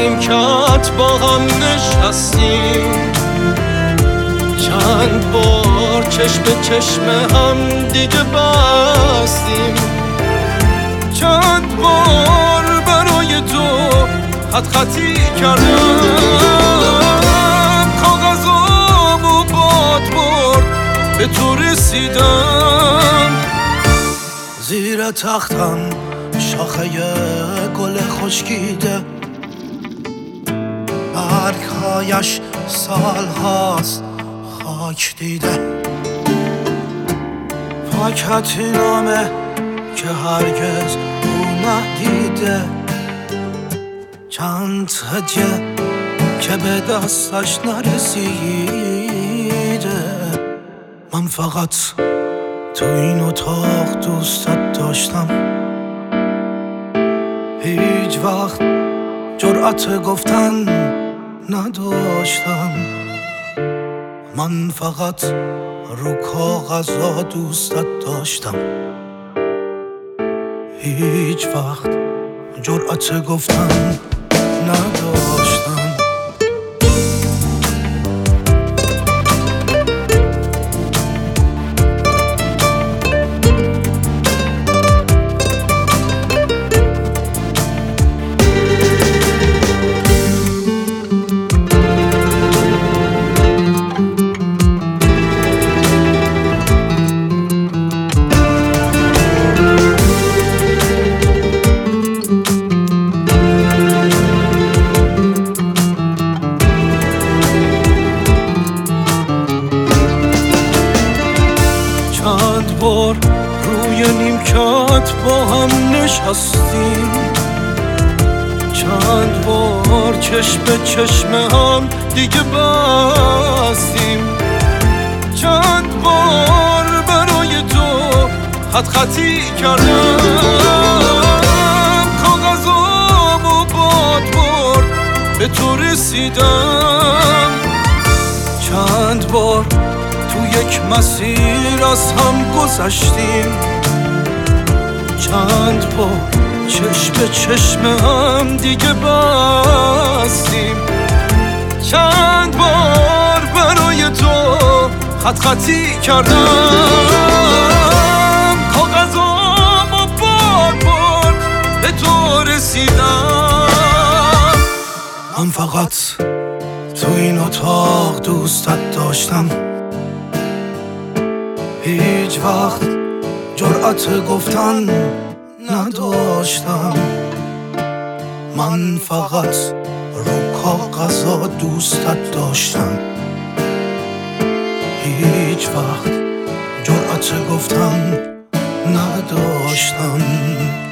نیمکت با هم نشستیم، چند بار چشم به چشم هم دیگه بستیم، چند بار برای تو خط خطی کردم، کاغذامو باد برد به تو رسیدم. زیر تختم شاخه گل خشکیده، برگهایش سال هاست خاک دیده، پاکتی نامه که هرگز او ندیده، چند هدیه که به دستش نرسیده. من فقط تو این اتاق دوستت داشتم، هیچ وقت جرأت گفتن نداشتم. من فقط رو کاغذها دوستت داشتم، هیچ وقت جرأت گفتن نداشتم. چند بار روی نیمکت با هم نشستیم، چند بار چشم به چشم هم دیگه بستیم، چند بار برای تو خط خطی کردم، کاغذامو باد برد به تو رسیدم. چند بار تو یک مسیر از هم گذشتیم، چند بار چشم به چشم هم دیگه بستیم، چند بار برای تو خط خطی کردم، کاغذامو باد برد به تو رسیدم. من فقط تو این اتاق دوستت داشتم، هیچ وقت جرأت گفتن نداشتم. من فقط رو کاغذها دوستت داشتم، هیچ وقت جرأت گفتن نداشتم.